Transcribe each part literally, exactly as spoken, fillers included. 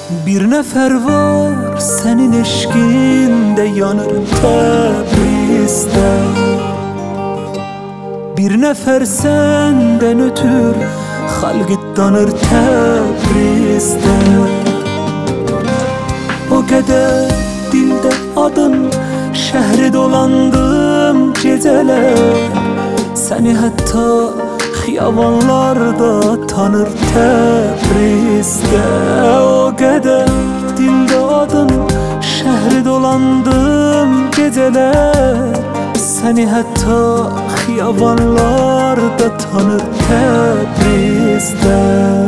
Bir nefer var senin eşkinde yanır Təbriz'de. Bir nefer senden ötür halkı tanır Təbriz'de. O kadar dilde adın, şehri dolandım geceler. Seni hatta xiyavanlarda tanır Təbriz'de. O kadar dilde adın, şehri dolandım geceler. Seni hatta xiyavanlarda tanır Təbriz'de.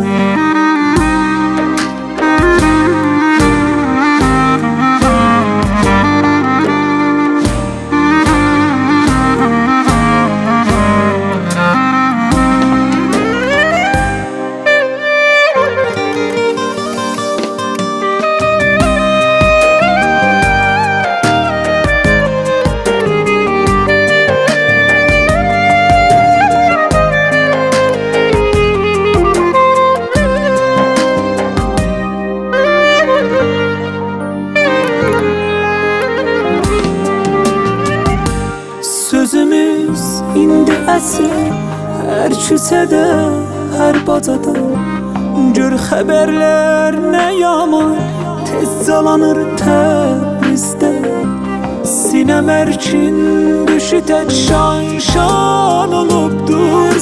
Sözümüz indi əsir, hər küsədə, hər bacada. Gör xəbərlər nə yaman, tez calanır Təbriz'də. Sinəm ərkin düşü tək şan şan olubdur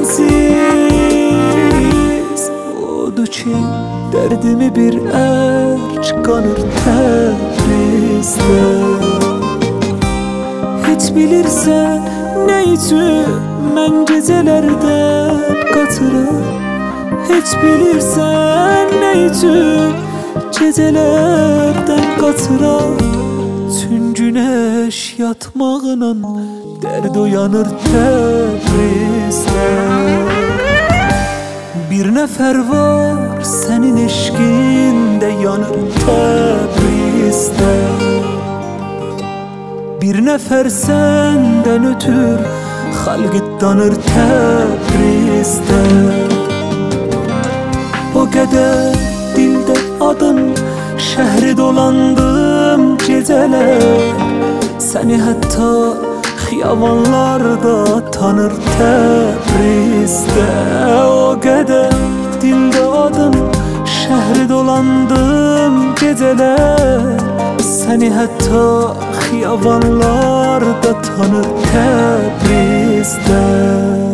sənsiz. Odur ki dərdimi bir ərk qanır Təbriz'də. Hiç bilirsen ne için ben gecelerde katıram. Hiç bilirsen ne için gecelerden katıram. Tüm güneş yatmağına derd uyanır Təbriz'de. Bir nefer var senin eşkinde yanır Təbriz'de. Bir nefer senden ötür halkı tanır Təbriz'de. O kadar dilde adın, şehri dolandım geceler. Seni hatta xiyavanlarda tanır Təbriz'de. O kadar dilde adın, şehri dolandım geceler. Seni hatta xiyavanlarda tanır Təbriz'de.